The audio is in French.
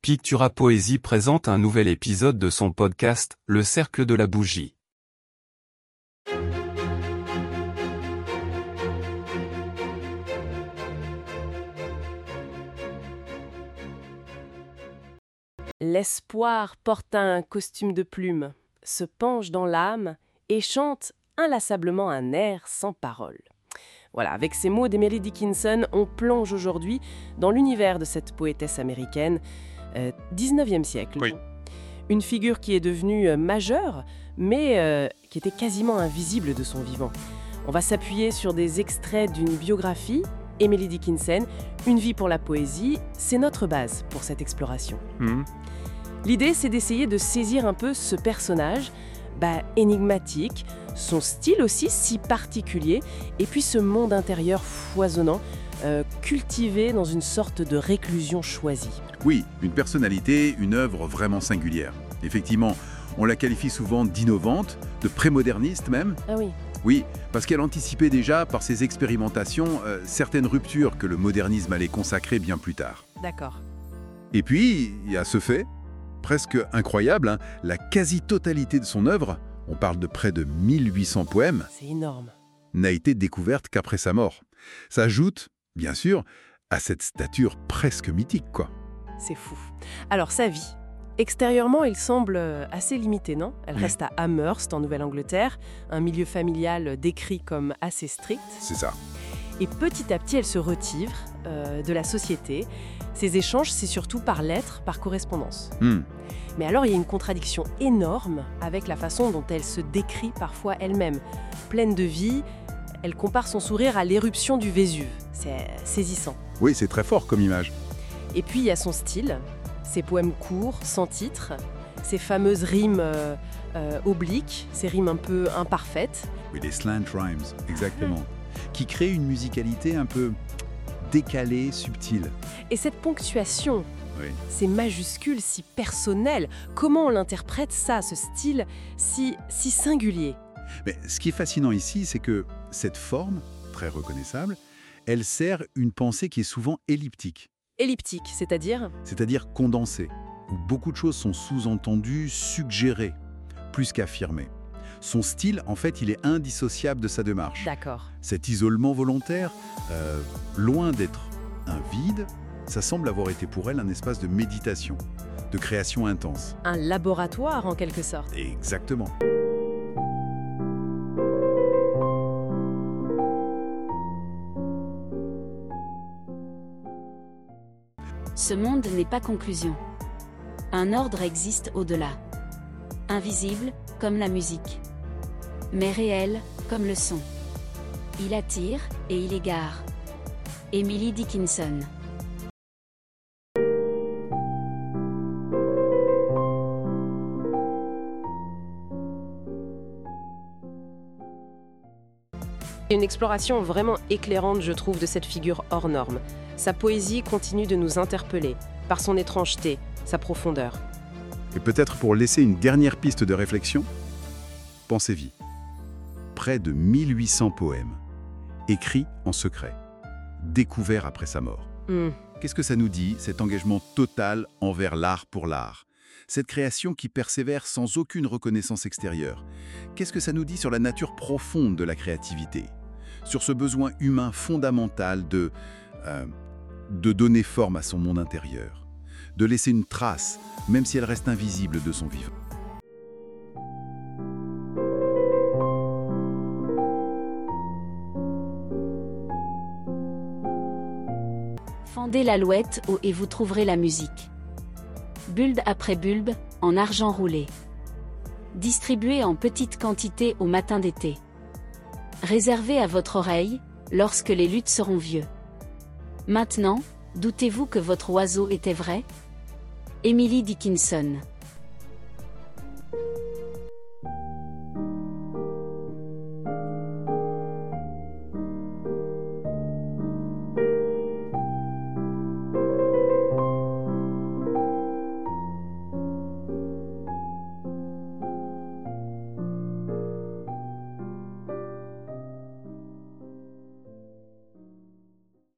Pictura Poésie présente un nouvel épisode de son podcast, Le Cercle de la Bougie. L'espoir porte un costume de plume, se penche dans l'âme et chante inlassablement un air sans parole. Voilà, avec ces mots d'Emily Dickinson, on plonge aujourd'hui dans l'univers de cette poétesse américaine, 19e siècle. Oui. Une figure qui est devenue majeure, mais qui était quasiment invisible de son vivant. On va s'appuyer sur des extraits d'une biographie, Emily Dickinson, Une vie pour la poésie, c'est notre base pour cette exploration. L'idée, c'est d'essayer de saisir un peu ce personnage, énigmatique, son style aussi si particulier, et puis ce monde intérieur foisonnant, cultivé dans une sorte de réclusion choisie. Oui, une personnalité, une œuvre vraiment singulière. Effectivement, on la qualifie souvent d'innovante, de prémoderniste même. Ah oui. Oui, parce qu'elle anticipait déjà par ses expérimentations certaines ruptures que le modernisme allait consacrer bien plus tard. D'accord. Et puis, il y a ce fait, presque incroyable, la quasi-totalité de son œuvre, on parle de près de 1800 poèmes, C'est énorme. n'a été découverte qu'après sa mort. Ça ajoute, bien sûr, à cette stature presque mythique, quoi. C'est fou. Alors, sa vie. Extérieurement, il semble assez limité, non ? Elle Oui. reste à Amherst, en Nouvelle-Angleterre, un milieu familial décrit comme assez strict. C'est ça. Et petit à petit, elle se retire de la société. Ses échanges, c'est surtout par lettres, par correspondance. Mais alors, il y a une contradiction énorme avec la façon dont elle se décrit parfois elle-même. Pleine de vie, elle compare son sourire à l'éruption du Vésuve. C'est saisissant. Oui, c'est très fort comme image. Et puis, il y a son style, ses poèmes courts, sans titre, ses fameuses rimes obliques, ses rimes un peu imparfaites. Oui, les slant rhymes, exactement. Qui créent une musicalité un peu décalée, subtile. Et cette ponctuation, Oui. ces majuscules si personnelles, comment on l'interprète ça, ce style si singulier ? Mais ce qui est fascinant ici, c'est que cette forme, très reconnaissable, elle sert une pensée qui est souvent elliptique, Elliptique, c'est-à-dire ? c'est-à-dire condensée, où beaucoup de choses sont sous-entendues, suggérées, plus qu'affirmées. Son style, en fait, il est indissociable de sa démarche. D'accord. Cet isolement volontaire, loin d'être un vide, ça semble avoir été pour elle un espace de méditation, de création intense. Un laboratoire en quelque sorte. Exactement. Ce monde n'est pas conclusion. Un ordre existe au-delà. Invisible, comme la musique. Mais réel, comme le son. Il attire et il égare. Emily Dickinson. Une exploration vraiment éclairante, je trouve, de cette figure hors norme. Sa poésie continue de nous interpeller, par son étrangeté, sa profondeur. Et peut-être pour laisser une dernière piste de réflexion, pensez-y. Près de 1800 poèmes, écrits en secret, découverts après sa mort. Qu'est-ce que ça nous dit, cet engagement total envers l'art pour l'art? Cette création qui persévère sans aucune reconnaissance extérieure. Qu'est-ce que ça nous dit sur la nature profonde de la créativité? Sur ce besoin humain fondamental de donner forme à son monde intérieur, de laisser une trace, même si elle reste invisible de son vivant. Fendez l'alouette et vous trouverez la musique. Bulbe après bulbe, en argent roulé. Distribué en petites quantités au matin d'été. Réservé à votre oreille, lorsque les luttes seront vieux. Maintenant, doutez-vous que votre oiseau était vrai ? Emily Dickinson.